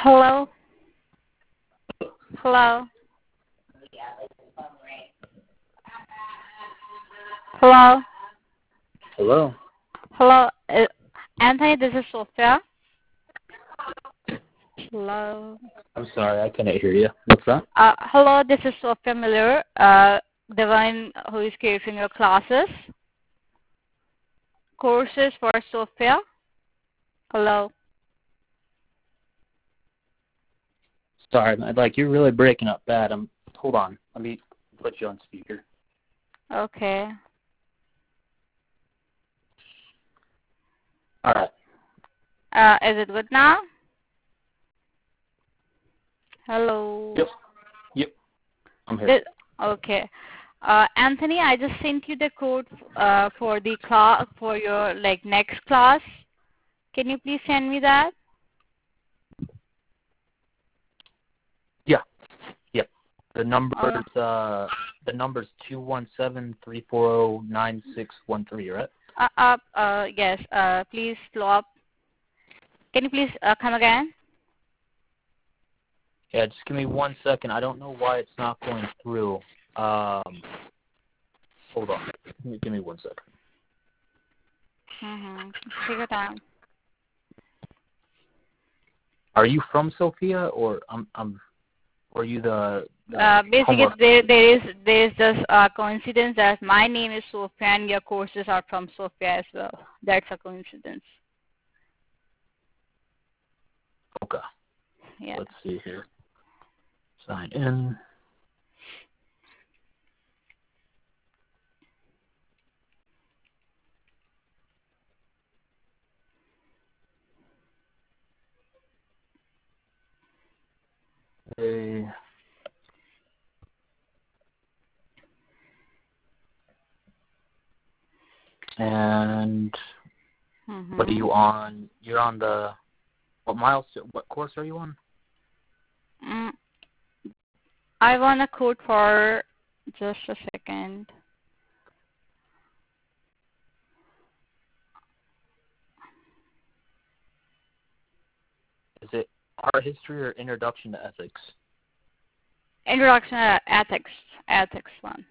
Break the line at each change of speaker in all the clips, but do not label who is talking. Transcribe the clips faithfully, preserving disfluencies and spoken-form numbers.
Hello? Hello? Hello?
Hello?
Hello? Uh, Anthony, this is Sophia. Hello?
I'm sorry, I couldn't hear you. What's that?
Uh, hello, this is Sophia Miller, uh, the one who is creating your classes, courses for Sophia. Hello?
Sorry, man, like you're really breaking up bad. I'm hold on. Let me put you on speaker.
Okay.
All right.
Uh, is it good now? Hello?
Yep. Yep. I'm here.
This, okay. Uh, Anthony, I just sent you the code uh, for the class for your like next class. Can you please send me that?
Yeah. Yep. The
Uh,
number's uh the number's two one seven three four zero nine six one three, right?
uh, uh, uh yes. Uh, please slow up. Can you please uh, come again?
Yeah, just give me one second. I don't know why it's not going through. Um hold on. Give me, give me one second.
Mm-hmm. Take your time.
Are you from Sophia or I'm I'm or are you the, the
Uh, basically,
homework?
there there is there is just a coincidence that my name is Sophia and your courses are from Sophia as well. That's a coincidence.
Okay.
Yeah.
Let's see here. Sign in. Okay. And what are
Mm-hmm.
you on? You're on the what milestone? What course are you on?
Mm, I want a code for just a second.
Is it art history or introduction to ethics?
Introduction to ethics, ethics one.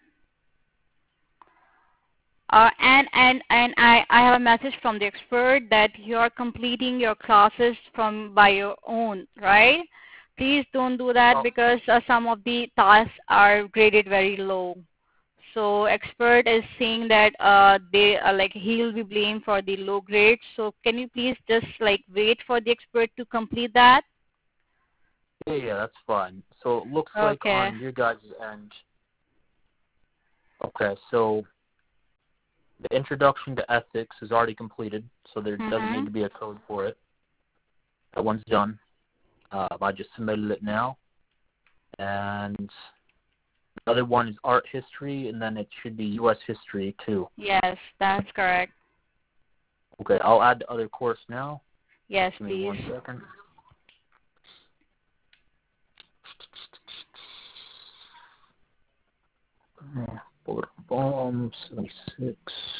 Uh, and and and I, I have a message from the expert that you are completing your classes from by your own, right? Please don't do that
Oh,
because uh, some of the tasks are graded very low. So expert is saying that uh, they uh, like he'll be blamed for the low grades. So can you please just like wait for the expert to complete that?
yeah, yeah, that's fine. So it looks like
Okay.
on your guys' end. Okay, so the introduction to ethics is already completed, so there doesn't need
Mhm.
to be a code for it. That one's done. Uh, I just submitted it now. And the other one is art history, and then it should be U S history too.
Yes, that's correct.
Okay, I'll add the other course now.
Yes,
Give me
please.
one second. Yeah, bullet bomb seventy-six.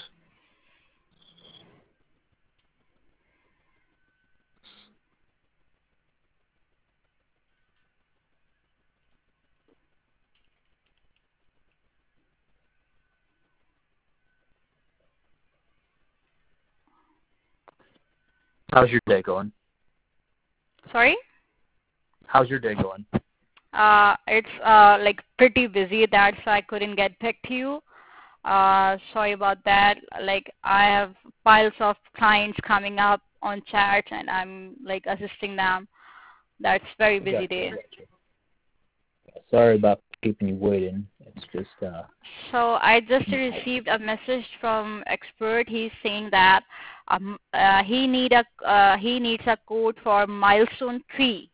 How's your day going?
Sorry?
How's your day going?
Uh, it's uh, like pretty busy. That's why I couldn't get back to you. Uh, sorry about that. Like I have piles of clients coming up on chat, and I'm like assisting them. That's very
I
busy
got you. I
day.
got you. Sorry about keeping you waiting. It's just uh.
So I just received a message from expert. He's saying that um, uh, he need a uh, he needs a code for milestone three.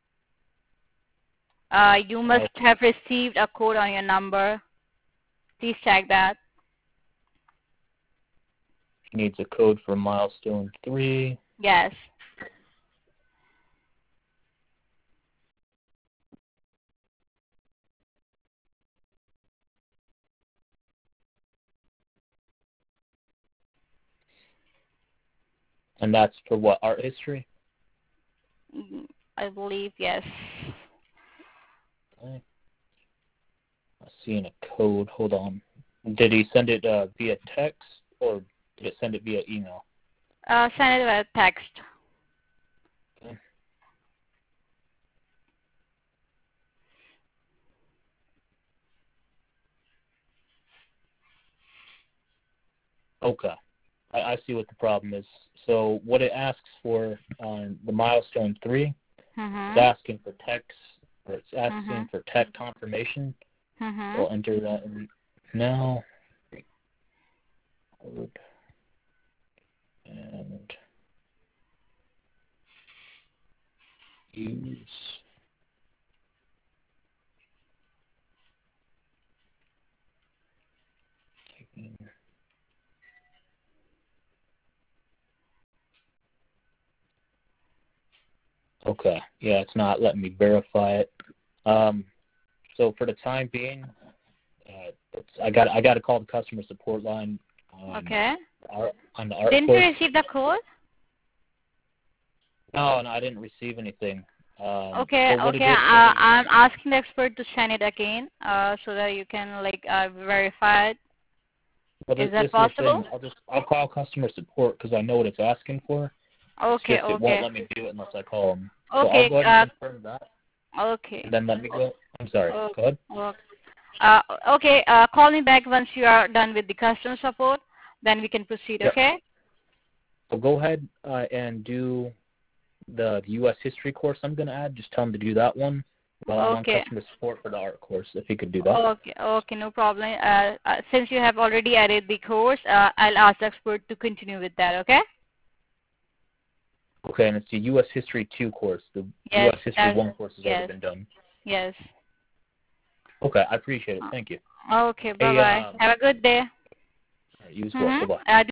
Uh, you must
Oh,
have received a code on your number. Please check that.
he needs a code for milestone three.
Yes.
And that's for what, art history?
I believe, yes.
Okay. I'm seeing a code. Hold on. Did he send it uh, via text or did it send it via email?
Uh, send it via text.
Okay. Okay. I, I see what the problem is. So what it asks for on the milestone three,
Mhm.
it's asking for text, or it's asking
Mhm.
for tech confirmation.
Mhm.
We'll enter that in now. Code. And use. Okay. Yeah, it's not letting me verify it. Um, so for the time being, uh, it's, I got I got to call the customer support line on
Okay.
our, on the art
Didn't you
course.
receive the code?
No, no, I didn't receive anything. Um,
Okay,
so what it
okay.
is
Uh,
saying,
I'm asking the expert to send it again, uh, so that you can like uh, verify it.
well,
Is
this,
that
this is the thing.
possible?
I'll just I'll call customer support because I know what it's asking for. It's
Okay,
just it won't
okay,
let me do it unless I call them. So I'll
okay,
go ahead and
uh,
confirm that,
okay,
and then let me go. I'm sorry.
uh,
Go ahead.
uh, uh, okay. Uh, call me back once you are done with the customer support. Then we can proceed.
Yep.
Okay.
So go ahead uh, and do the, the U S history course I'm going to add. Just tell him to do that one while I'm on
Okay.
customer support for the art course, if he could do that.
Okay. Okay. No problem. Uh, uh, since you have already added the course, uh, I'll ask the expert to continue with that. Okay.
Okay, and it's the U S history two course. The
Yes.
U S history
Yes.
one course has already
Yes.
been done.
Yes.
Okay, I appreciate it. Thank you.
Okay. Bye
Hey,
bye.
um,
Have a good day.
you as well.
Mm-hmm.
Bye-bye.
Uh,